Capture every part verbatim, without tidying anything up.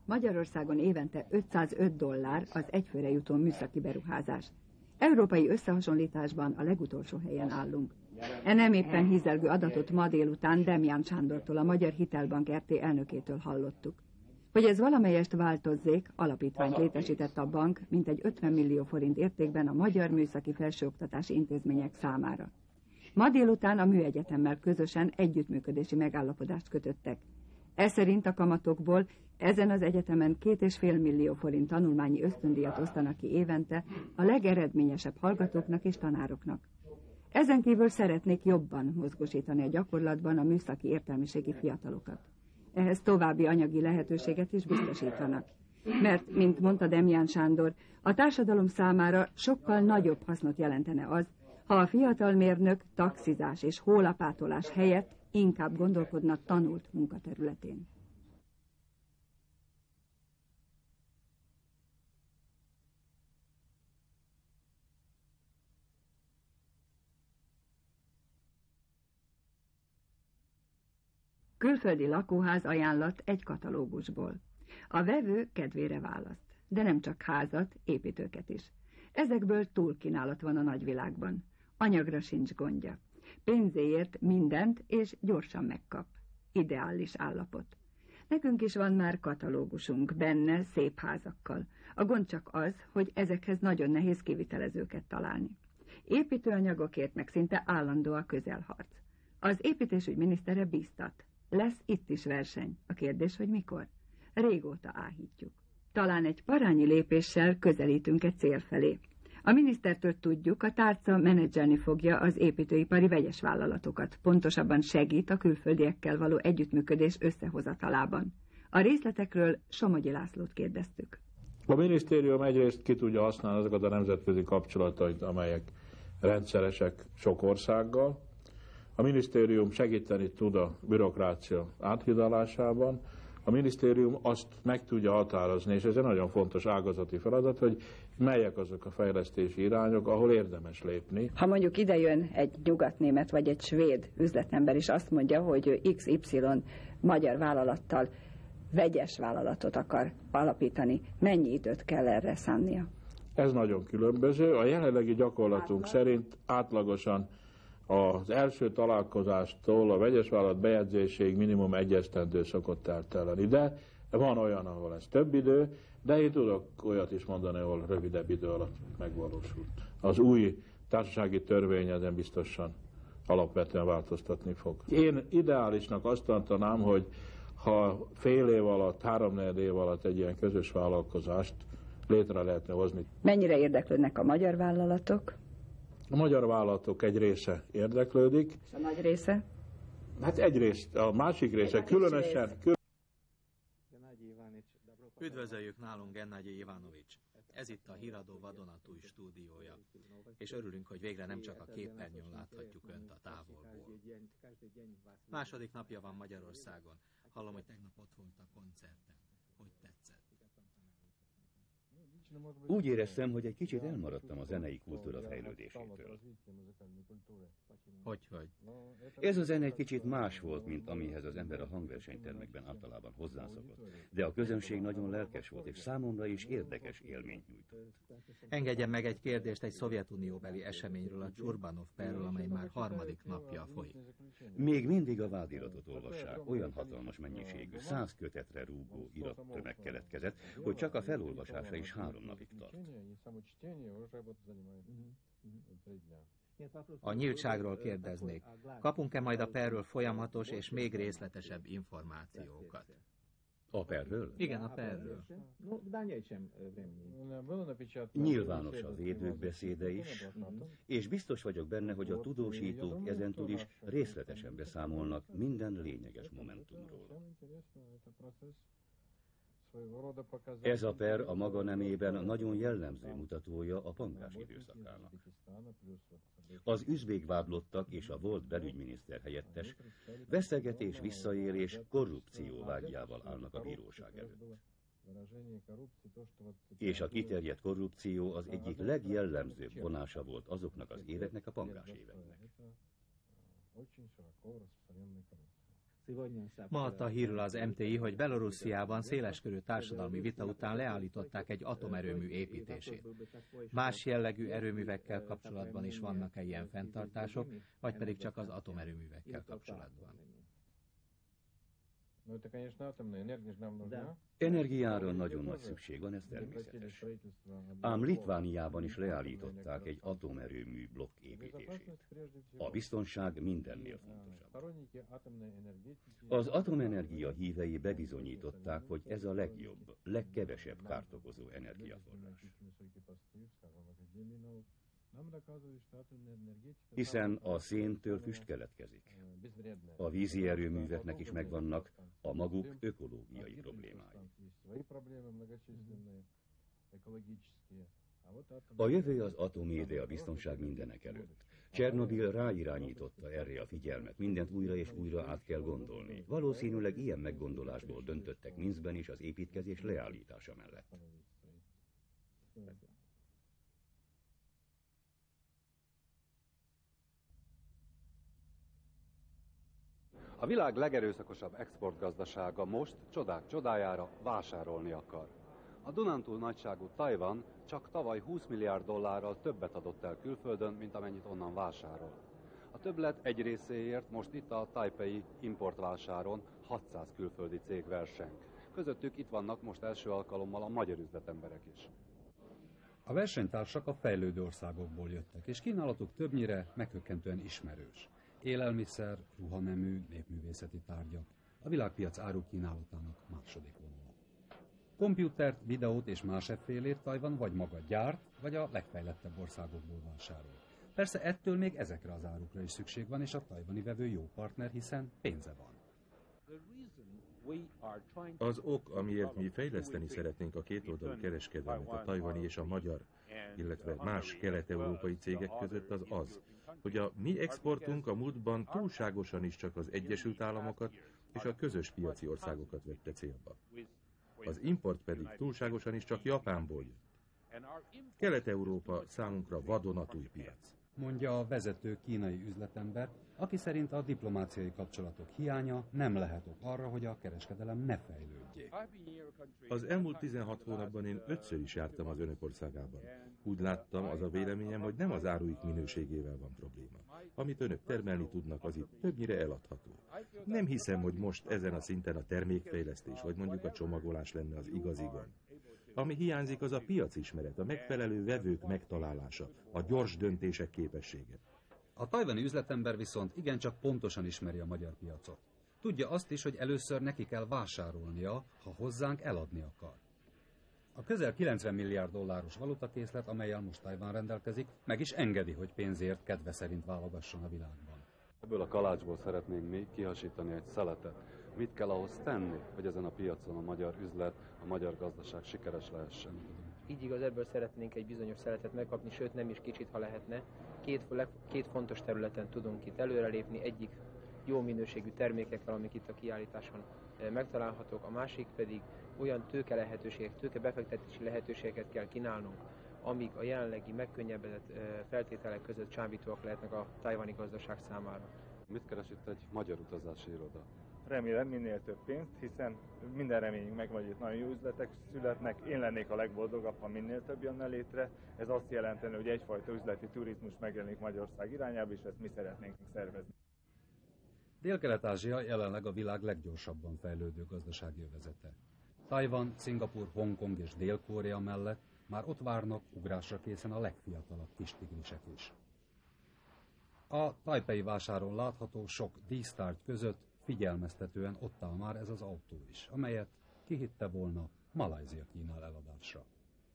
Magyarországon évente ötszázöt dollár az egyfőre jutó műszaki beruházás. Európai összehasonlításban a legutolsó helyen állunk. E nem éppen hízelgő adatot ma délután Demján Sándortól, a Magyar Hitelbank er té elnökétől hallottuk. Hogy ez valamelyest változzék, alapítványt létesített a bank mintegy ötven millió forint értékben a magyar műszaki felsőoktatási intézmények számára. Ma délután a Műegyetemmel közösen együttműködési megállapodást kötöttek. Ez szerint a kamatokból ezen az egyetemen két és fél millió forint tanulmányi ösztöndíjat osztanak ki évente a legeredményesebb hallgatóknak és tanároknak. Ezen kívül szeretnék jobban mozgósítani a gyakorlatban a műszaki értelmiségi fiatalokat. Ehhez további anyagi lehetőséget is biztosítanak. Mert, mint mondta Demján Sándor, a társadalom számára sokkal nagyobb hasznot jelentene az, ha a fiatal mérnök taxizás és hólapátolás helyett inkább gondolkodna tanult munkaterületén. Külföldi lakóház ajánlat egy katalógusból. A vevő kedvére választ, de nem csak házat, építőket is. Ezekből túlkínálat van a nagyvilágban. Anyagra sincs gondja. Pénzéért mindent és gyorsan megkap. Ideális állapot. Nekünk is van már katalógusunk, benne szép házakkal. A gond csak az, hogy ezekhez nagyon nehéz kivitelezőket találni. Építőanyagokért meg szinte állandó a közelharc. Az építésügy minisztere bíztat. Lesz itt is verseny. A kérdés, hogy mikor? Régóta áhítjuk. Talán egy parányi lépéssel közelítünk egy cél felé. A minisztertől tudjuk, a tárca menedzselni fogja az építőipari vegyes vállalatokat, pontosabban segít a külföldiekkel való együttműködés összehozatalában. A részletekről Somogyi Lászlót kérdeztük. A minisztérium egyrészt ki tudja használni azokat a nemzetközi kapcsolatait, amelyek rendszeresek sok országgal. A minisztérium segíteni tud a bürokrácia áthidalásában. A minisztérium azt meg tudja határozni, és ez egy nagyon fontos ágazati feladat, hogy melyek azok a fejlesztési irányok, ahol érdemes lépni. Ha mondjuk idejön egy nyugatnémet vagy egy svéd üzletember, és azt mondja, hogy iksz ipszilon magyar vállalattal vegyes vállalatot akar alapítani, mennyi időt kell erre szánnia? Ez nagyon különböző. A jelenlegi gyakorlatunk Átlag. szerint átlagosan az első találkozástól a vegyes vállalat bejegyzéséig minimum egy esztendő szokott eltelni. De van olyan, ahol ez több idő, de én tudok olyat is mondani, ahol rövidebb idő alatt megvalósult. Az új társasági törvény ezen biztosan alapvetően változtatni fog. Én ideálisnak azt tartanám, hogy ha fél év alatt, háromnegyed év alatt egy ilyen közös vállalkozást létre lehetne hozni. Mennyire érdeklődnek a magyar vállalatok? A magyar vállalatok egy része érdeklődik. És a nagy része? Hát egyrészt, a másik része különösen... Kül... Üdvözöljük nálunk Gennadij Ivanovics. Ez itt a Híradó vadonatúj stúdiója. És örülünk, hogy végre nem csak a képernyőn láthatjuk Önt a távolból. Második napja van Magyarországon. Hallom, hogy tegnap ott volt a koncerten. Hogy tetszett? Úgy éreztem, hogy egy kicsit elmaradtam a zenei kultúra fejlődésétől. Hogyhogy? Ez a zene egy kicsit más volt, mint amihez az ember a hangversenytermekben általában hozzászokott. De a közönség nagyon lelkes volt, és számomra is érdekes élményt nyújtott. Engedjen meg egy kérdést egy szovjetunióbeli eseményről, a Csurbanov perről, amely már harmadik napja folyik. Még mindig a vádiratot olvassák, olyan hatalmas mennyiségű, száz kötetre rúgó irattömeg keletkezett, hogy csak a felolvasása is három napig tart. A nyíltságról kérdeznék. Kapunk-e majd a perről folyamatos és még részletesebb információkat? A perről? Igen, a perről. Nyilvános a védők beszéde is, és biztos vagyok benne, hogy a tudósítók ezentúl is részletesen beszámolnak minden lényeges momentumról. Ez a per a maga nemében nagyon jellemző mutatója a pankás időszakának. Az üzbék vádlottak és a volt belügyminiszter helyettes veszegetés, visszaélés, korrupció vágyjával állnak a bíróság előtt. És a kiterjedt korrupció az egyik legjellemzőbb vonása volt azoknak az éveknek, a pankás éveknek. Ma adta hírül az em té i, hogy Belorussziában széleskörű társadalmi vita után leállították egy atomerőmű építését. Más jellegű erőművekkel kapcsolatban is vannak-e ilyen fenntartások, vagy pedig csak az atomerőművekkel kapcsolatban? Energiára nagyon nagy szükség van, ez természetes. Ám Litvániában is leállították egy atomerőmű blokk építését. A biztonság mindennél fontosabb. Az atomenergia hívei bebizonyították, hogy ez a legjobb, legkevesebb kárt okozó energiaforrás. Hiszen a széntől füst keletkezik. A vízi erőműveknek is megvannak a maguk ökológiai problémái. A jövő az atomé, de a biztonság mindenek előtt. Csernobil ráirányította erre a figyelmet, mindent újra és újra át kell gondolni. Valószínűleg ilyen meggondolásból döntöttek Minszkben is az építkezés leállítása mellett. A világ legerőszakosabb exportgazdasága most, csodák csodájára, vásárolni akar. A Dunántúl nagyságú Tajvan csak tavaly húsz milliárd dollárral többet adott el külföldön, mint amennyit onnan vásárol. A többlet egy részéért most itt a tajpei importvásáron hatszáz külföldi cég verseng. Közöttük itt vannak most első alkalommal a magyar üzletemberek is. A versenytársak a fejlődő országokból jöttek, és kínálatuk többnyire meghökkentően ismerős. Élelmiszer, ruhanemű, népművészeti tárgyak, a világpiac árukínálatának második vonala. Kompjútert, videót és más effélét Tajvan vagy maga gyárt, vagy a legfejlettebb országokból vásárol. Persze ettől még ezekre az árukra is szükség van, és a tajvani vevő jó partner, hiszen pénze van. Az ok, amiért mi fejleszteni szeretnénk a kétoldalú kereskedelmet a tajvani és a magyar, illetve más kelet-európai cégek között az az, hogy a mi exportunk a múltban túlságosan is csak az Egyesült Államokat és a közös piaci országokat vette célba. Az import pedig túlságosan is csak Japánból jött. Kelet-Európa számunkra vadonatúj piac. Mondja a vezető kínai üzletember, aki szerint a diplomáciai kapcsolatok hiánya nem lehet ok arra, hogy a kereskedelem ne fejlődjék. Az elmúlt tizenhat hónapban én ötször is jártam az önök országában. Úgy láttam, az a véleményem, hogy nem az áruik minőségével van probléma. Amit önök termelni tudnak, az itt többnyire eladható. Nem hiszem, hogy most ezen a szinten a termékfejlesztés, vagy mondjuk a csomagolás lenne az igazi gond. Ami hiányzik, az a piacismeret, a megfelelő vevők megtalálása, a gyors döntések képessége. A tajvani üzletember viszont igencsak pontosan ismeri a magyar piacot. Tudja azt is, hogy először neki kell vásárolnia, ha hozzánk eladni akar. A közel kilencven milliárd dolláros valutakészlet, amellyel most Tajvan rendelkezik, meg is engedi, hogy pénzért kedve szerint válogasson a világban. Ebből a kalácsból szeretnénk mi kihasítani egy szeletet. Mit kell ahhoz tenni, hogy ezen a piacon a magyar üzlet, a magyar gazdaság sikeres lehessen? Így igaz, ebből szeretnénk egy bizonyos szeletet megkapni, sőt nem is kicsit, ha lehetne. Két, két fontos területen tudunk itt előrelépni, egyik jó minőségű termékekkel, amik itt a kiállításon megtalálhatók, a másik pedig olyan tőke lehetőségek, tőke befektetési lehetőségeket kell kínálnunk, amik a jelenlegi megkönnyebbedett feltételek között csábítóak lehetnek a tajvani gazdaság számára. Mit keres itt egy magyar utazási iroda? Remélem minél több pénzt, hiszen minden reményünk meg, hogy itt nagyon jó üzletek születnek. Én lennék a legboldogabb, ha minél több jönne létre. Ez azt jelenteni, hogy egyfajta üzleti turizmus megjelenik Magyarország irányába, és ezt mi szeretnénk szervezni. Dél-Kelet-Ázsia jelenleg a világ leggyorsabban fejlődő gazdasági övezete. Tajvan, Szingapur, Hongkong és Dél-Korea mellett már ott várnak ugrásra készen a legfiatalabb kis tigrisek is. A tajpei vásáron látható sok dísztárgy között figyelmeztetően ott áll már ez az autó is, amelyet ki hitte volna Malajzia kínál eladásra.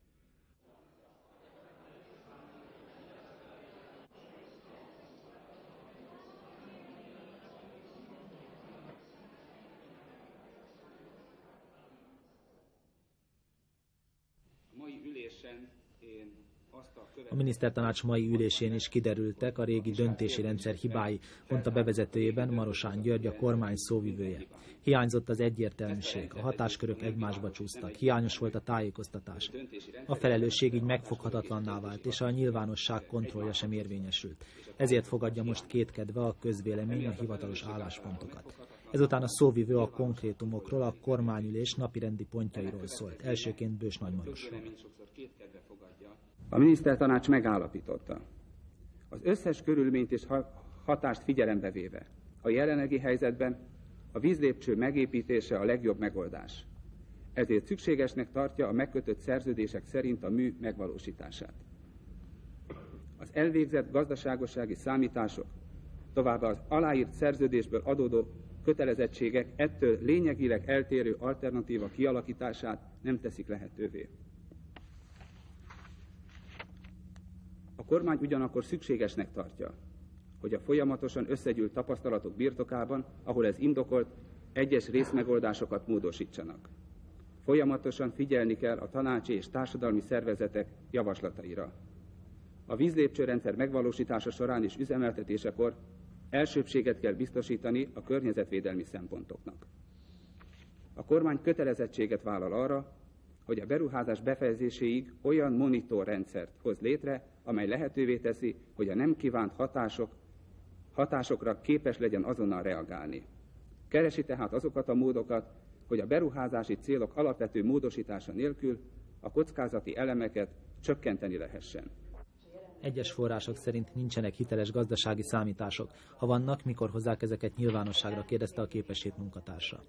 A mai ülésen én A minisztertanács mai ülésén is kiderültek a régi döntési rendszer hibái, mondta bevezetőjében Marosán György, a kormány szóvivője. Hiányzott az egyértelműség, a hatáskörök egymásba csúsztak, hiányos volt a tájékoztatás. A felelősség így megfoghatatlanná vált, és a nyilvánosság kontrollja sem érvényesült. Ezért fogadja most kétkedve a közvélemény a hivatalos álláspontokat. Ezután a szóvivő a konkrétumokról, a kormányülés napirendi pontjairól szólt. Elsőként Bős Nagymarosról. A minisztertanács megállapította, az összes körülményt és hatást figyelembe véve a jelenlegi helyzetben a vízlépcső megépítése a legjobb megoldás. Ezért szükségesnek tartja a megkötött szerződések szerint a mű megvalósítását. Az elvégzett gazdaságossági számítások, továbbá az aláírt szerződésből adódó kötelezettségek ettől lényegileg eltérő alternatíva kialakítását nem teszik lehetővé. A kormány ugyanakkor szükségesnek tartja, hogy a folyamatosan összegyűlt tapasztalatok birtokában, ahol ez indokolt, egyes részmegoldásokat módosítsanak. Folyamatosan figyelni kell a tanácsi és társadalmi szervezetek javaslataira. A vízlépcsőrendszer megvalósítása során és üzemeltetésekor elsőbbséget kell biztosítani a környezetvédelmi szempontoknak. A kormány kötelezettséget vállal arra, hogy a beruházás befejezéséig olyan monitorrendszert hoz létre, amely lehetővé teszi, hogy a nem kívánt hatások, hatásokra képes legyen azonnal reagálni. Keresi tehát azokat a módokat, hogy a beruházási célok alapvető módosítása nélkül a kockázati elemeket csökkenteni lehessen. Egyes források szerint nincsenek hiteles gazdasági számítások. Ha vannak, mikor hozzák ezeket nyilvánosságra, kérdezte a Képesség munkatársa.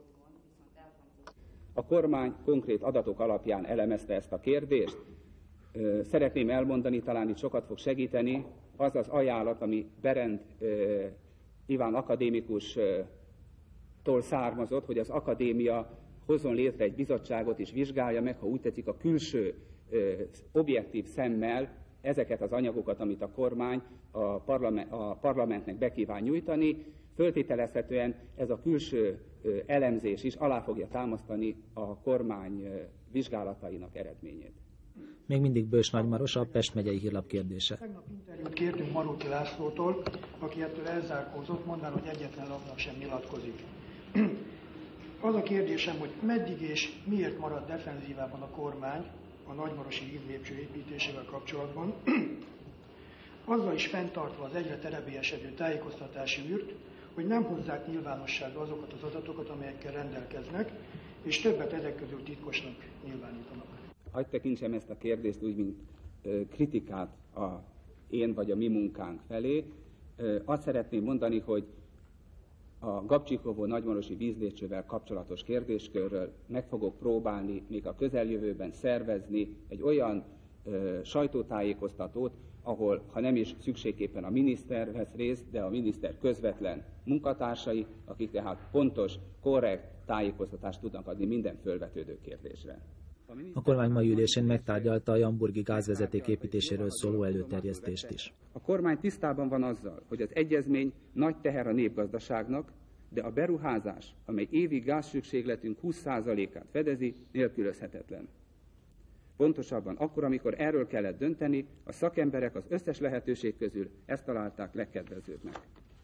A kormány konkrét adatok alapján elemezte ezt a kérdést. Szeretném elmondani, talán itt sokat fog segíteni, az az ajánlat, ami Berend Iván akadémikustól származott, hogy az akadémia hozzon létre egy bizottságot és vizsgálja meg, ha úgy tetszik, a külső objektív szemmel ezeket az anyagokat, amit a kormány a, parlament, a parlamentnek be kíván nyújtani. Föltételezhetően ez a külső elemzés is alá fogja támasztani a kormány vizsgálatainak eredményét. Még mindig Bős Nagymaros, a Pest megyei hírlap kérdése. Tegnap interjút kértünk Maróti Lászlótól, aki ettől elzárkózott, mondván, hogy egyetlen lapnak sem nyilatkozik. Az a kérdésem, hogy meddig és miért marad defenzívában a kormány a nagymarosi vízlépcső építésével kapcsolatban, azzal is fenntartva az egyre terebélyesedő tájékoztatási űrt, hogy nem hozzák nyilvánosságra azokat az adatokat, amelyekkel rendelkeznek, és többet ezek közül titkosnak nyilvánítanak. Hadd tekintsem ezt a kérdést úgy, mint kritikát a én vagy a mi munkánk felé. Azt szeretném mondani, hogy a Gabcsikovó nagymarosi vízlépcsővel kapcsolatos kérdéskörről meg fogok próbálni még a közeljövőben szervezni egy olyan ö, sajtótájékoztatót, ahol, ha nem is szükségképpen a miniszter vesz részt, de a miniszter közvetlen munkatársai, akik tehát pontos, korrekt tájékoztatást tudnak adni minden fölvetődő kérdésre. A kormány mai ülésén megtárgyalta a Jamburgi gázvezeték építéséről szóló előterjesztést is. A kormány tisztában van azzal, hogy az egyezmény nagy teher a népgazdaságnak, de a beruházás, amely évi gázszükségletünk húsz százalékát fedezi, nélkülözhetetlen. Pontosabban akkor, amikor erről kellett dönteni, a szakemberek az összes lehetőség közül ezt találták legkedvezőbbnek.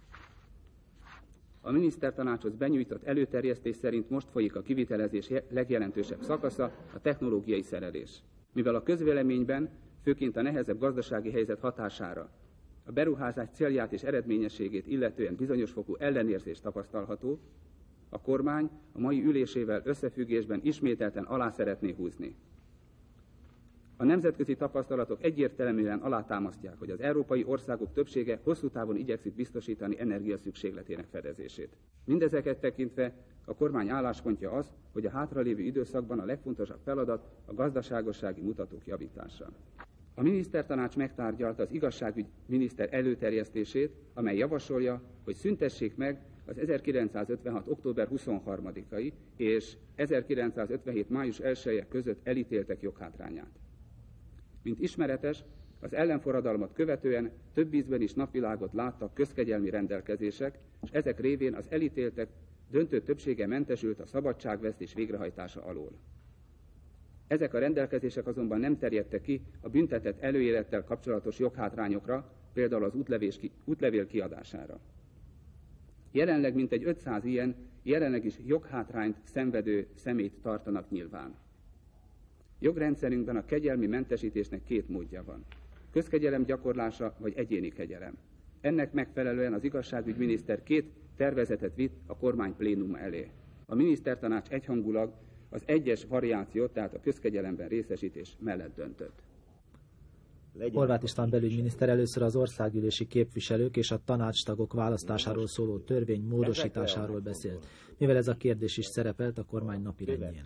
A minisztertanácshoz benyújtott előterjesztés szerint most folyik a kivitelezés legjelentősebb szakasza, a technológiai szerelés. Mivel a közvéleményben, főként a nehezebb gazdasági helyzet hatására, a beruházás célját és eredményességét illetően bizonyos fokú ellenérzés tapasztalható, a kormány a mai ülésével összefüggésben ismételten alá szeretné húzni. A nemzetközi tapasztalatok egyértelműen alátámasztják, hogy az európai országok többsége hosszú távon igyekszik biztosítani energiaszükségletének fedezését. Mindezeket tekintve a kormány álláspontja az, hogy a hátralévő időszakban a legfontosabb feladat a gazdaságossági mutatók javítása. A minisztertanács megtárgyalta az igazságügy miniszter előterjesztését, amely javasolja, hogy szüntessék meg az ezerkilencszázötvenhat. október huszonharmadikai és ezerkilencszázötvenhét. május elseje között elítéltek joghátrányát. Mint ismeretes, az ellenforradalmat követően több ízben is napvilágot láttak közkegyelmi rendelkezések, és ezek révén az elítéltek döntő többsége mentesült a szabadságvesztés végrehajtása alól. Ezek a rendelkezések azonban nem terjedtek ki a büntetett előélettel kapcsolatos joghátrányokra, például az útlevés, útlevél kiadására. Jelenleg mintegy ötszáz ilyen jelenleg is joghátrányt szenvedő személyt tartanak nyilván. Jogrendszerünkben a kegyelmi mentesítésnek két módja van. Közkegyelem gyakorlása vagy egyéni kegyelem. Ennek megfelelően az igazságügyminiszter két tervezetet vitt a kormány plénuma elé. A minisztertanács egyhangulag az egyes variációt, tehát a közkegyelemben részesítés mellett döntött. Horváth István belügyminiszter először az országgyűlési képviselők és a tanácstagok választásáról szóló törvény módosításáról beszélt, mivel ez a kérdés is szerepelt a kormány napirendjén.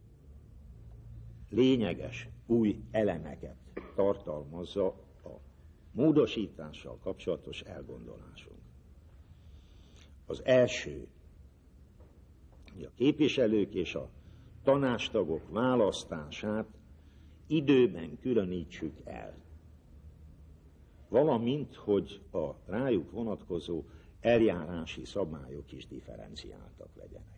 Lényeges új elemeket tartalmazza a módosítással kapcsolatos elgondolásunk. Az első, hogy a képviselők és a tanácstagok választását időben különítsük el, valamint, hogy a rájuk vonatkozó eljárási szabályok is differenciáltak legyenek.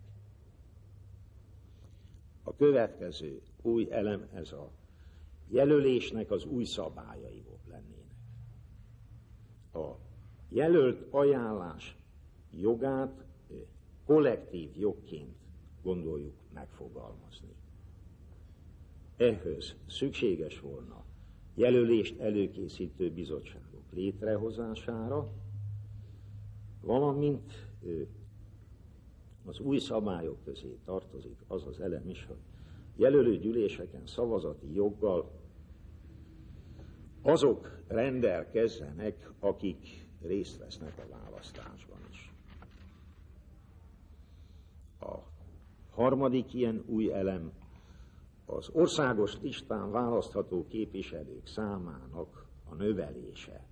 A következő új elem, ez a jelölésnek az új szabályai lennének. A jelölt ajánlás jogát kollektív jogként gondoljuk megfogalmazni. Ehhez szükséges volna jelölést előkészítő bizottságok létrehozására, valamint az új szabályok közé tartozik az az elem is, hogy jelölő gyűléseken szavazati joggal azok rendelkezzenek, akik részt vesznek a választásban is. A harmadik ilyen új elem az országos listán választható képviselők számának a növelése.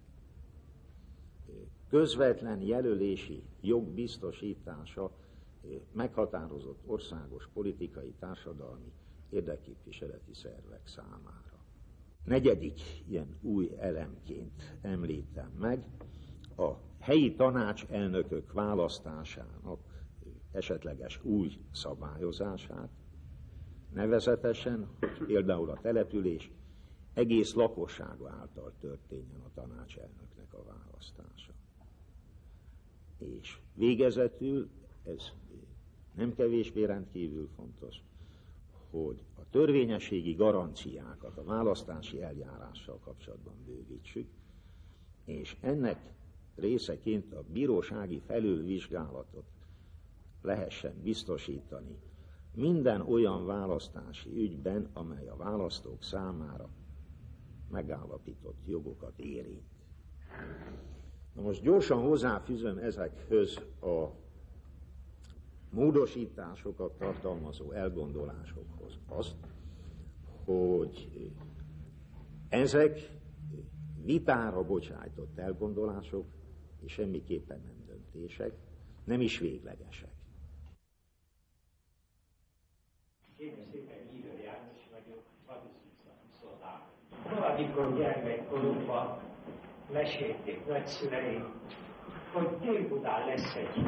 Közvetlen jelölési jog biztosítása meghatározott országos politikai, társadalmi érdekképviseleti szervek számára. Negyedik ilyen új elemként említem meg a helyi tanácselnökök választásának esetleges új szabályozását, nevezetesen, hogy például a település egész lakossága által történjen a tanácselnöknek a választása. És végezetül, ez nem kevésbé rendkívül fontos, hogy a törvényességi garanciákat a választási eljárással kapcsolatban bővítsük, és ennek részeként a bírósági felülvizsgálatot lehessen biztosítani minden olyan választási ügyben, amely a választók számára megállapított jogokat érint. Na most gyorsan hozzáfűzöm ezekhez a módosításokat tartalmazó elgondolásokhoz azt, hogy ezek vitára bocsájtott elgondolások, és semmiképpen nem döntések, nem is véglegesek. Én szépen Hívő János vagyok, hadizszolgáló. Valamikor gyermekkorunkban mesélték nagyszüleim, hogy Dél-Budán lesz egy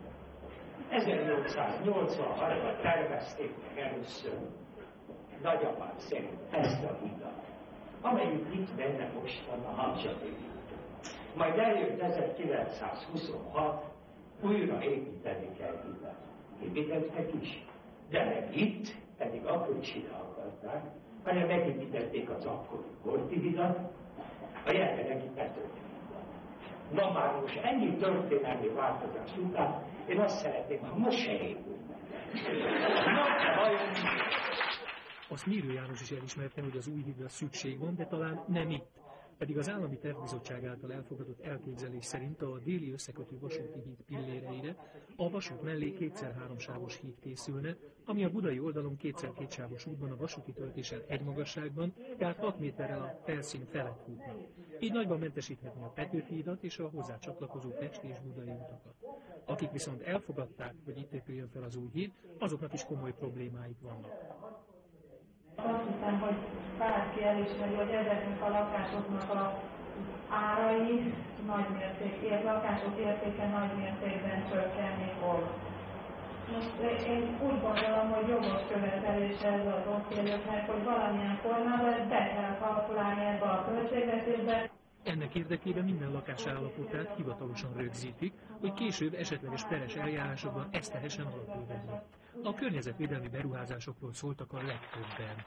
ezernyolcszáznyolcvanhatban tervezték meg először nagyapám szerint ezt a hidat, amelyik itt benne most van a Hamzsabi. Majd eljött ezerkilencszázhuszonhat, újra építeni kell hidat. Építettek is, de nem itt, pedig akkor is ide akarták, hanem megépítették az akkori Korti hidat, a jelenlegi Petőfi hidat. Na már most ennyi történelmi változás után én azt szeretném, ha most se épülne. Na, vajon... Azt Mérő János is elismerte, hogy az új hídra szükség van, de talán nem itt. Pedig az Állami Tervbizottság által elfogadott elképzelés szerint a déli összekötő vasúti híd pilléreire a vasút mellé kétszer-háromsávos híd készülne, ami a budai oldalon kétszer-kétsávos útban a vasúti töltéssel egy magasságban, tehát hat méterrel a felszín felett futna. Így nagyban mentesíthetné a Petőfi hídat és a hozzá csatlakozó pesti és budai utakat. Akik viszont elfogadták, hogy itt épüljön fel az új híd, azoknak is komoly problémáik vannak. Azt hiszem, hogy bárki elismeri, hogy ezeknek a lakásoknak az árai nagy mértékben, lakások értéke nagy mértékben csökkenni fog. Most én úgy gondolom, hogy jogos követelése ez az országoknak, hogy valamilyen formában ezt be kell kalkulálni ebbe a költségvetésbe. Ennek érdekében minden lakás állapotát hivatalosan rögzítik, hogy később esetleges peres eljárásokban ezt tehessen alapul venni. A környezetvédelmi beruházásokról szóltak a legtöbben.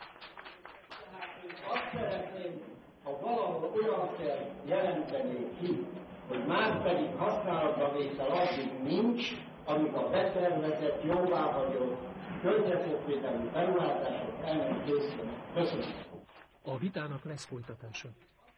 Azt szeretném, ha valahol olyan kell jelenteni ki hogy már pedig használatba vétel addig nincs, amíg a betervezett, jóváhagyott környezetvédelmi beruházások el nem készülnek. Köszönöm. A vitának lesz folytatása.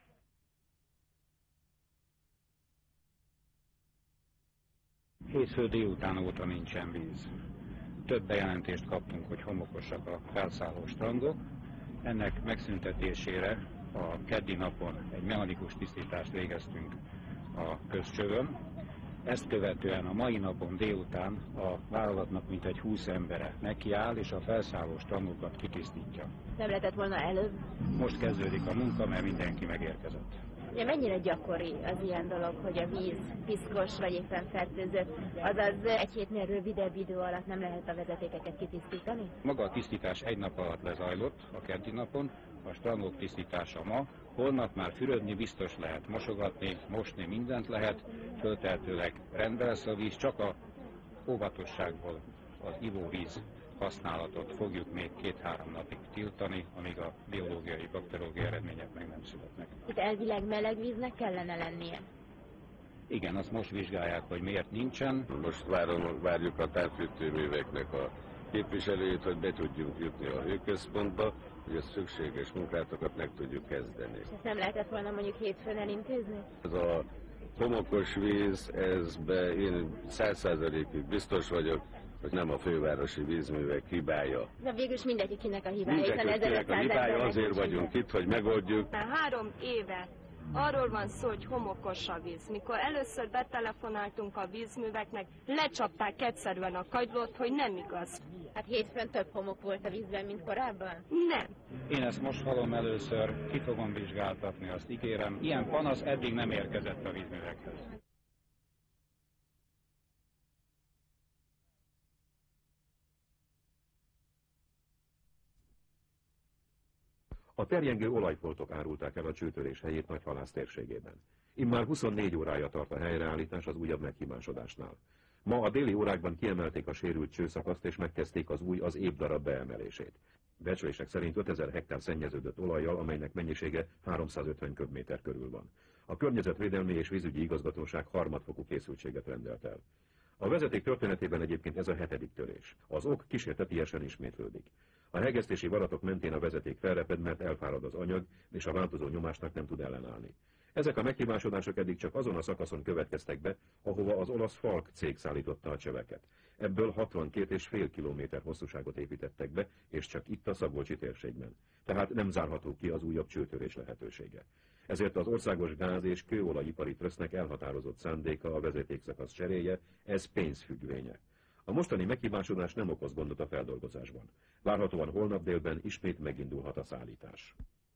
Hétfő délután óta nincsen víz. Több bejelentést kaptunk, hogy homokosak a felszálló strandok. Ennek megszüntetésére a keddi napon egy mechanikus tisztítást végeztünk a közcsövön. Ezt követően a mai napon délután a vállalatnak mintegy húsz embere nekiáll, és a felszálló strandokat kitisztítja. Nem lehetett volna előbb? Most kezdődik a munka, mert mindenki megérkezett. Ugye mennyire gyakori az ilyen dolog, hogy a víz piszkos vagy éppen fertőzött, azaz egy hétnél rövidebb idő alatt nem lehet a vezetékeket kitisztítani? Maga a tisztítás egy nap alatt lezajlott a keddi napon, a strandok tisztítása ma, holnap már fürödni biztos lehet, mosogatni, mosni mindent lehet, föltehetőleg rendbe lesz a víz, csak a óvatosságból az ivóvíz használatot fogjuk még két-három napig tiltani, amíg a biológiai, bakteriológiai eredmények meg nem születnek. Itt elvileg meleg víznek kellene lennie? Igen, azt most vizsgálják, hogy miért nincsen. Most várom, várjuk a távfűtőműveknek a képviselőjét, hogy be tudjunk jutni a hőközpontba, hogy a szükséges munkátokat meg tudjuk kezdeni. És ezt nem lehetett volna mondjuk hétfőn elintézni? Ez a homokos víz, ezbe én száz százalékig biztos vagyok, hogy nem a fővárosi vízművek hibája. De végülis mindegy, kinek a hibája, hiszen ezerötszáz a hibája, azért vagyunk itt, hogy megoldjuk. Már három éve arról van szó, hogy homokos a víz. Mikor először betelefonáltunk a vízműveknek, lecsapták egyszerűen a kagylót, hogy nem igaz. Hát hétfőn több homok volt a vízben, mint korábban? Nem. Én ezt most hallom először, ki fogom vizsgáltatni, azt ígérem. Ilyen panasz eddig nem érkezett a vízművekhez. A terjengő olajfoltok árulták el a csőtörés helyét Nagyhalász térségében. Immár huszonnégy órája tart a helyreállítás az újabb meghibásodásnál. Ma a déli órákban kiemelték a sérült csőszakaszt és megkezdték az új, az évdarab beemelését. Becslések szerint ötezer hektár szennyeződött olajjal, amelynek mennyisége háromszázötven köbméter körül van. A Környezetvédelmi és Vízügyi Igazgatóság harmadfokú készültséget rendelt el. A vezeték történetében egyébként ez a hetedik törés. Az ok kísértetiesen ismétlődik. A hegesztési varatok mentén a vezeték felreped, mert elfárad az anyag, és a változó nyomásnak nem tud ellenállni. Ezek a meghibásodások eddig csak azon a szakaszon következtek be, ahova az olasz Falk cég szállította a csöveket. Ebből hatvankét és fél kilométer hosszúságot építettek be, és csak itt a Szabolcsi térségben. Tehát nem zárható ki az újabb csőtörés lehetősége. Ezért az Országos Gáz- és Kőolajipari Trösztnek elhatározott szándéka a vezetékszakasz cseréje, ez pénzfüggvénye. A mostani meghibásodás nem okoz gondot a feldolgozásban. Várhatóan holnap délben ismét megindulhat a szállítás.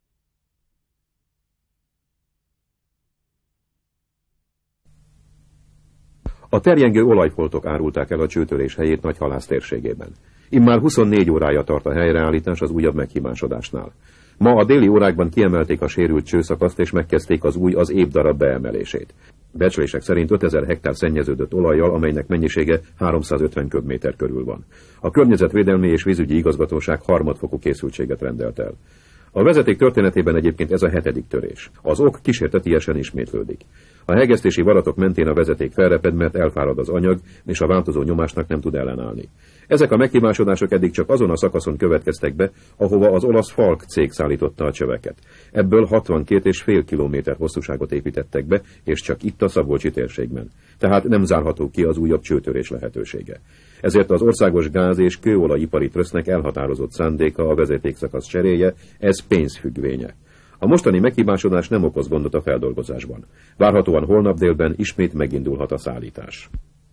A terjengő olajfoltok árulták el a csőtörés helyét Nagyhalász térségében. Immár huszonnégy órája tart a helyreállítás az újabb meghibásodásnál. Ma a déli órákban kiemelték a sérült csőszakaszt és megkezdték az új, az évdarab beemelését. Becslések szerint ötezer hektár szennyeződött olajjal, amelynek mennyisége háromszázötven köbméter körül van. A Környezetvédelmi és Vízügyi Igazgatóság harmadfokú készültséget rendelt el. A vezeték történetében egyébként ez a hetedik törés. Az ok kísértetiesen ismétlődik. A hegesztési varatok mentén a vezeték felreped, mert elfárad az anyag, és a változó nyomásnak nem tud ellenállni. Ezek a meghibásodások eddig csak azon a szakaszon következtek be, ahova az olasz Falk cég szállította a csöveket. Ebből hatvankét és fél kilométer hosszúságot építettek be, és csak itt a Szabolcsi térségben. Tehát nem zárható ki az újabb csőtörés lehetősége. Ezért az Országos Gáz- és Kőolajipari Trösztnek elhatározott szándéka a vezetékszakasz cseréje, ez pénzfüggvénye. A mostani meghibásodás nem okoz gondot a feldolgozásban. Várhatóan holnap délben ismét megindulhat a szállítás.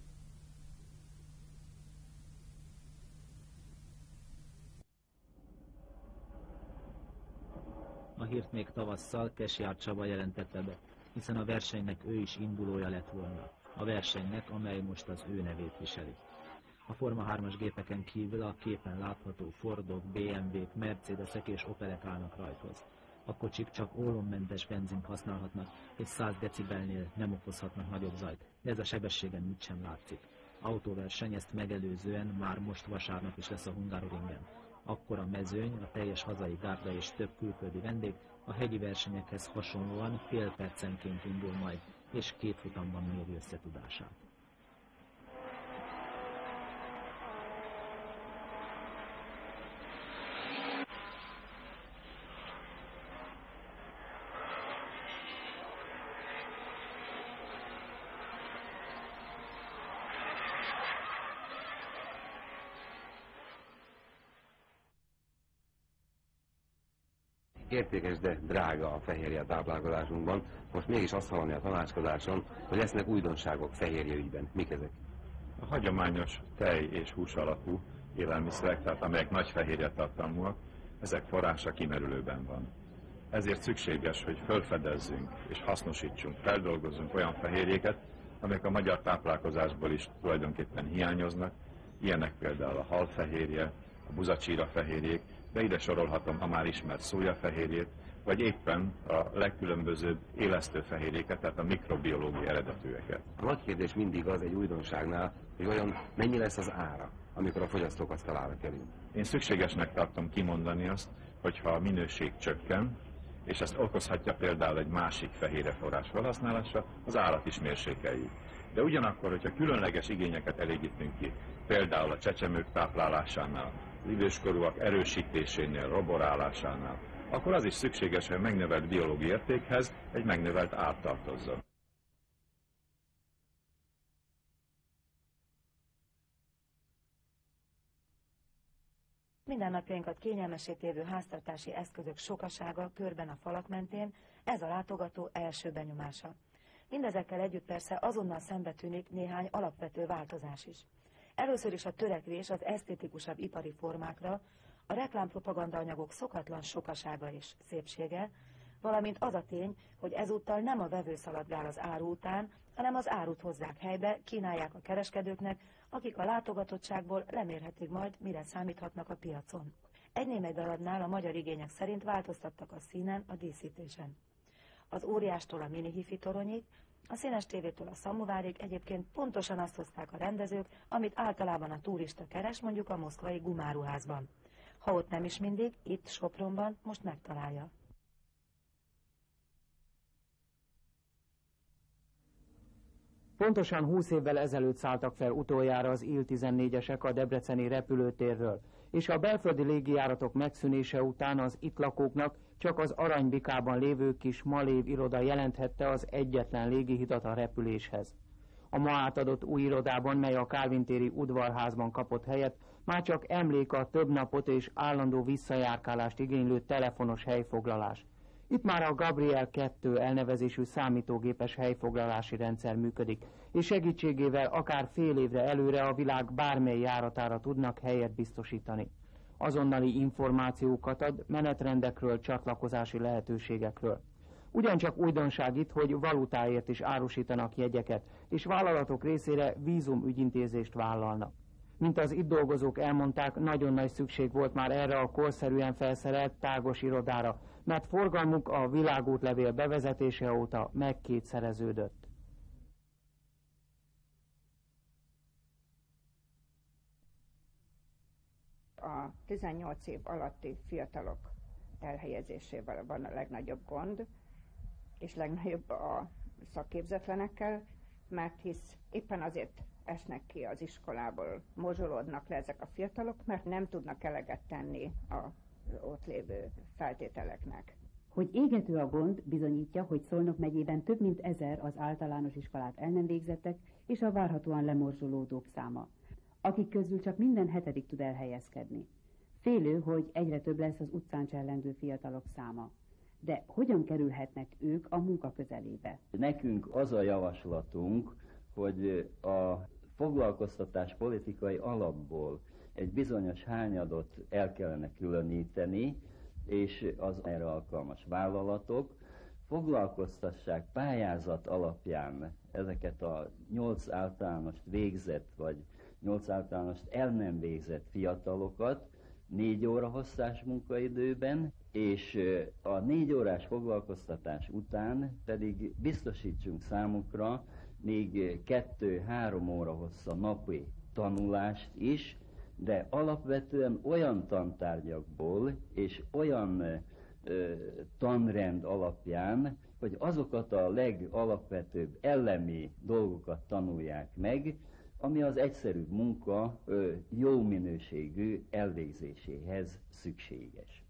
A hírt még tavasszal Kesjár Csaba jelentette be, hiszen a versenynek ő is indulója lett volna. A versenynek, amely most az ő nevét viseli. A Forma hármas gépeken kívül a képen látható Fordok, bé em vék, Mercedesek és Opelek állnak rajthoz. A kocsik csak ólommentes benzint használhatnak, és száz decibelnél nem okozhatnak nagyobb zajt, de ez a sebességen úgy sem látszik. Autóverseny, ezt megelőzően már most vasárnap is lesz a Hungaroringen. Akkor a mezőny, a teljes hazai gárda és több külföldi vendég a hegyi versenyekhez hasonlóan fél percenként indul majd, és két futamban méri összetudását. Értékes, de drága a fehérje a táplálkozásunkban. Most mégis azt hallani a tanácskozáson, hogy lesznek újdonságok fehérje ügyben. Mik ezek? A hagyományos tej és hús alapú élelmiszerek, tehát amelyek nagy fehérjetartalmúak, ezek forrása kimerülőben van. Ezért szükséges, hogy felfedezzünk és hasznosítsunk, feldolgozzunk olyan fehérjéket, amelyek a magyar táplálkozásból is tulajdonképpen hiányoznak. Ilyenek például a halfehérje, a buzacsíra fehérjék, de ide sorolhatom a már ismert szójafehérjét, vagy éppen a legkülönbözőbb élesztőfehérjéket, tehát a mikrobiológiai eredetűeket. A nagy kérdés mindig az egy újdonságnál, hogy olyan mennyi lesz az ára, amikor a fogyasztók asztalára kerül. Én szükségesnek tartom kimondani azt, hogyha a minőség csökken, és ezt okozhatja például egy másik fehérjeforrás felhasználása, az árat is mérsékeljük. De ugyanakkor, hogyha különleges igényeket elégítünk ki, például a csecsemők táplálásánál, az időskorúak erősítésénél, roborálásánál, akkor az is szükséges, hogy a megnövelt biológiai értékhez egy megnövelt ár tartozzon. Mindennapjainkat kényelmessé tévő háztartási eszközök sokasága körben a falak mentén, ez a látogató első benyomása. Mindezekkel együtt persze azonnal szembe tűnik néhány alapvető változás is. Először is a törekvés az esztétikusabb ipari formákra, a reklámpropaganda anyagok szokatlan sokasága és szépsége, valamint az a tény, hogy ezúttal nem a vevő szaladgál az áru után, hanem az árut hozzák helybe, kínálják a kereskedőknek, akik a látogatottságból lemérhetik majd, mire számíthatnak a piacon. Egy némely darabnál a magyar igények szerint változtattak a színen, a díszítésen. Az óriástól a mini hifi toronyig, a színes tévétől a szamovárig egyébként pontosan azt hozták a rendezők, amit általában a turista keres, mondjuk a moszkvai gumáruházban. Ha ott nem is mindig, itt Sopronban most megtalálja. Pontosan húsz évvel ezelőtt szálltak fel utoljára az I L tizennégyesek a debreceni repülőtérről, és a belföldi légijáratok megszűnése után az itt lakóknak csak az Aranybikában lévő kis malév iroda jelenthette az egyetlen légihidat a repüléshez. A ma átadott új irodában, mely a Kálvin-téri udvarházban kapott helyet, már csak emlék a több napot és állandó visszajárkálást igénylő telefonos helyfoglalás. Itt már a Gabriel kettő elnevezésű számítógépes helyfoglalási rendszer működik, és segítségével akár fél évre előre a világ bármely járatára tudnak helyet biztosítani. Azonnali információkat ad menetrendekről, csatlakozási lehetőségekről. Ugyancsak újdonság itt, hogy valutáért is árusítanak jegyeket, és vállalatok részére vízumügyintézést vállalnak. Mint az itt dolgozók elmondták, nagyon nagy szükség volt már erre a korszerűen felszerelt tágos irodára, mert forgalmuk a világútlevél bevezetése óta megkétszereződött. A tizennyolc év alatti fiatalok elhelyezésével van a legnagyobb gond, és legnagyobb a szakképzetlenekkel, mert hisz éppen azért esnek ki az iskolából, mozsolódnak le ezek a fiatalok, mert nem tudnak eleget tenni az ott lévő feltételeknek. Hogy égető a gond, bizonyítja, hogy Szolnok megyében több mint ezer az általános iskolát el nem végzettek, és a várhatóan lemorzsolódók száma, akik közül csak minden hetedik tud elhelyezkedni. Félő, hogy egyre több lesz az utcán csellendő fiatalok száma. De hogyan kerülhetnek ők a munka közelébe? Nekünk az a javaslatunk, hogy a foglalkoztatás politikai alapból egy bizonyos hányadot el kellene különíteni, és az erre alkalmas vállalatok foglalkoztassák pályázat alapján ezeket a nyolc általánost végzett, vagy nyolc általánost el nem végzett fiatalokat négy óra hosszás munkaidőben, és a négy órás foglalkoztatás után pedig biztosítsunk számukra még kettő-három óra hossza napi tanulást is, de alapvetően olyan tantárgyakból és olyan ö, tanrend alapján, hogy azokat a legalapvetőbb elemi dolgokat tanulják meg, ami az egyszerűbb munka ö, jó minőségű elvégzéséhez szükséges.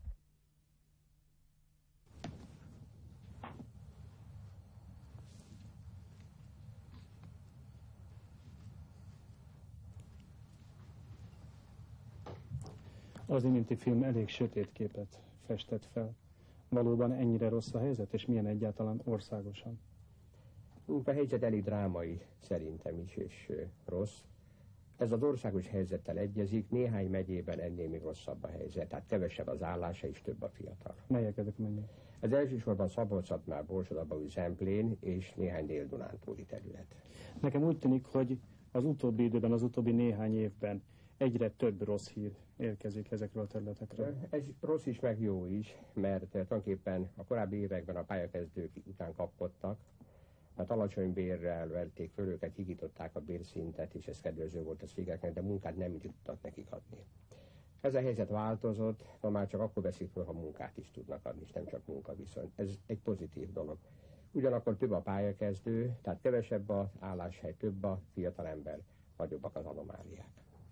Az iménti film elég sötét képet festett fel. Valóban ennyire rossz a helyzet, és milyen egyáltalán országosan? A helyzet elég drámai szerintem is, és rossz. Ez az országos helyzettel egyezik, néhány megyében ennél még rosszabb a helyzet, tehát kevesebb az állása és több a fiatal. Melyek ezek megyek? Ez elsősorban Szabolcs-Szatmár, Borsod-Abaúj, Zemplén és néhány dél-dunántúli terület. Nekem úgy tűnik, hogy az utóbbi időben, az utóbbi néhány évben egyre több rossz hír érkezik ezekről a területekről. Ez rossz is, meg jó is, mert tulajdonképpen a korábbi években a pályakezdők után kapkodtak, mert alacsony bérrel vették föl őket, higították a bérszintet, és ez kedvező volt a cégeknek, de munkát nem tudtak nekik adni. Ez a helyzet változott, ma már csak akkor veszik föl, ha munkát is tudnak adni, és nem csak munkaviszony. Ez egy pozitív dolog. Ugyanakkor több a pályakezdő, tehát kevesebb az álláshely, több a fiatal ember, nagyobbak az anomáliák.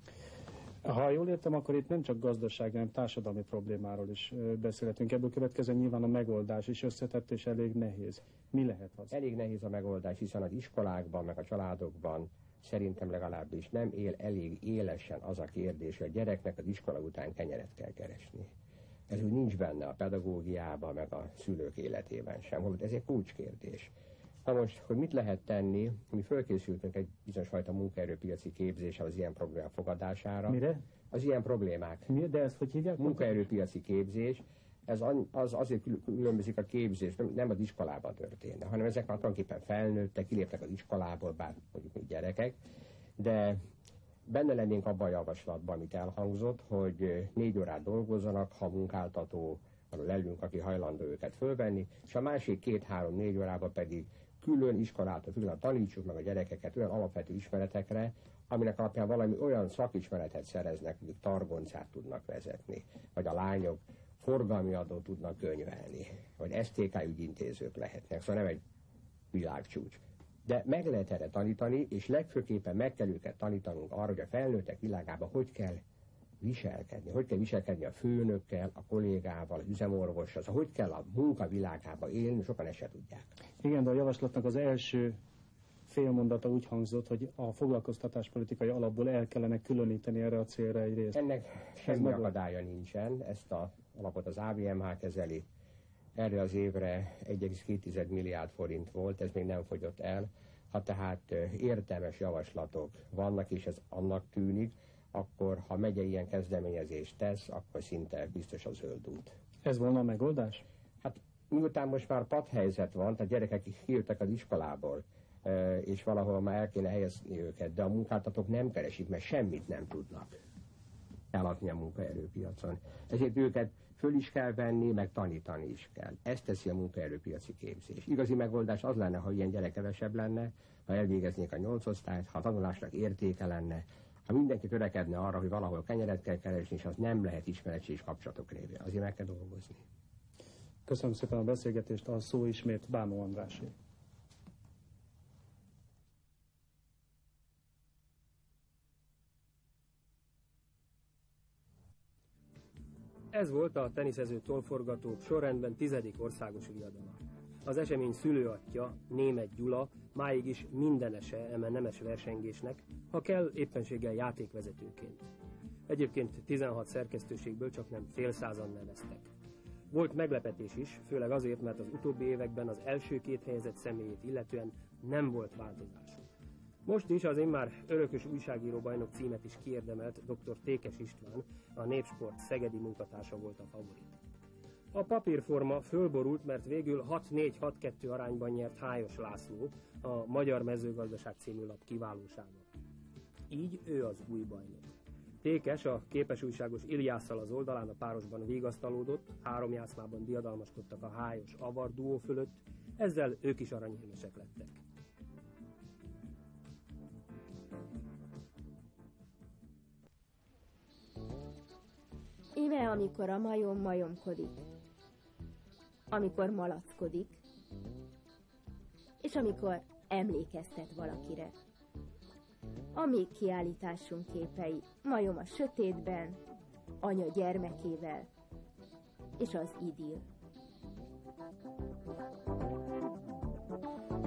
Ha jól értem, akkor itt nem csak gazdasági, hanem társadalmi problémáról is beszélhetünk. Ebből következően nyilván a megoldás is összetett és elég nehéz. Mi lehet az? Elég nehéz a megoldás, hiszen az iskolákban, meg a családokban szerintem legalábbis nem él elég élesen az a kérdés, hogy a gyereknek az iskola után kenyeret kell keresni. Ez úgy nincs benne a pedagógiában, meg a szülők életében sem. Holott ez egy kulcskérdés. Na most, hogy mit lehet tenni, mi fölkészültünk egy bizonyos fajta munkaerőpiaci képzéssel az ilyen problémák fogadására. Mire? Az ilyen problémák. Mi? De ezt hogy hívják? Munkaerőpiaci képzés. Ez az, azért különbözik a képzés, nem az iskolában történne, hanem ezek már tulajdonképpen felnőttek, kiléptek az iskolából, bár mondjuk még gyerekek, de benne lennénk abban a javaslatban, amit elhangzott, hogy négy órát dolgozzanak, ha munkáltató arról lelünk, aki hajlandó őket fölvenni, és a másik két-három-négy órában pedig külön iskolától függően tanítsuk meg a gyerekeket olyan alapvető ismeretekre, aminek alapján valami olyan szakismeretet szereznek, hogy targoncát tudnak vezetni, vagy a lányok forgalmi adót tudnak könyvelni, vagy es té ká ügyintézők lehetnek, szóval nem egy világcsúcs. De meg lehet erre tanítani, és legfőképpen meg kell őket tanítanunk arra, hogy a felnőttek világában hogy kell viselkedni, hogy kell viselkedni a főnökkel, a kollégával, az üzemorvossal, szóval hogy kell a munkavilágába élni, sokan ezt se tudják. Igen, de a javaslatnak az első félmondata úgy hangzott, hogy a foglalkoztatáspolitikai alapból el kellene különíteni erre a célra egy részt. Ennek semmi akadálya nincsen, ezt a alapot az á vé em há kezeli. Erre az évre egy egész két milliárd forint volt, ez még nem fogyott el. Ha tehát értelmes javaslatok vannak, és ez annak tűnik, akkor ha megye ilyen kezdeményezést tesz, akkor szinte biztos a zöld út. Ez volna a megoldás? Hát miután most már padhelyzet van, tehát gyerekek kijöttek az iskolából, és valahol már el kéne helyezni őket, de a munkáltatók nem keresik, mert semmit nem tudnak eladni a munkaerőpiacon. Ezért őket föl is kell venni, meg tanítani is kell. Ezt teszi a munkaerőpiaci képzés. Igazi megoldás az lenne, ha ilyen gyerek kevesebb lenne, ha elvégeznék a nyolc osztályt, ha a tanulásnak értéke lenne, ha mindenki törekedne arra, hogy valahol kenyeret kell keresni, és az nem lehet ismeretség és kapcsolatok révén. Azért meg kell dolgozni. Köszönöm szépen a beszélgetést, a szó ismét Bánó Andrásé. Ez volt a teniszező tollforgatók sorrendben tizedik országos viadala. Az esemény szülőatja, Németh Gyula, máig is mindenese eme nemes versengésnek, ha kell éppenséggel játékvezetőként. Egyébként tizenhat szerkesztőségből csak nem fél százan neveztek. Volt meglepetés is, főleg azért, mert az utóbbi években az első két helyezett személyét illetően nem volt változás. Most is az immár örökös újságíróbajnok címet is kiérdemelt dr. Tékes István, a Népsport szegedi munkatársa volt a favorit. A papírforma fölborult, mert végül hat négy hat kettő arányban nyert Hályos László, a Magyar Mezőgazdaság című lap kiválósága. Így ő az új bajnok. Tékes a képesújságos Iliásszal az oldalán a párosban vigasztalódott, három játszmában diadalmaskodtak a Hályos Avar duó fölött, ezzel ők is aranyérmesek lettek. Íme, amikor a majom majomkodik. amikor malackodik, és amikor emlékeztet valakire. A mi kiállításunk képei, majom a sötétben, anya gyermekével, és az idill.